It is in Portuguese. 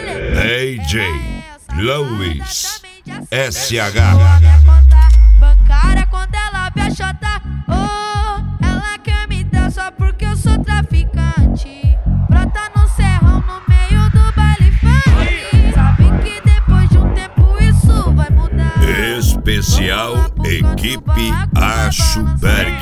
DJ Louis SH. Bancária quando ela vê a chota, oh, ela quer me dar só porque eu sou traficante. Brota no serrão no meio do baile funk. Sabe que depois de um tempo isso vai mudar. Especial Equipe Achuberg.